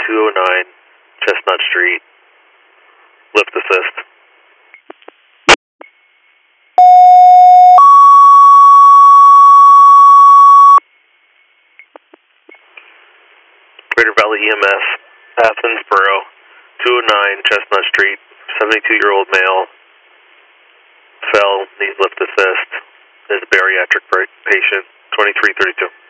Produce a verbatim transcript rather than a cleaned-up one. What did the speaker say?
two oh nine Chestnut Street. Lift assist. Greater Valley E M S, Athens Borough, two oh nine Chestnut Street, seventy-two-year-old male, fell, needs lift assist, is a bariatric patient, twenty-three thirty-two.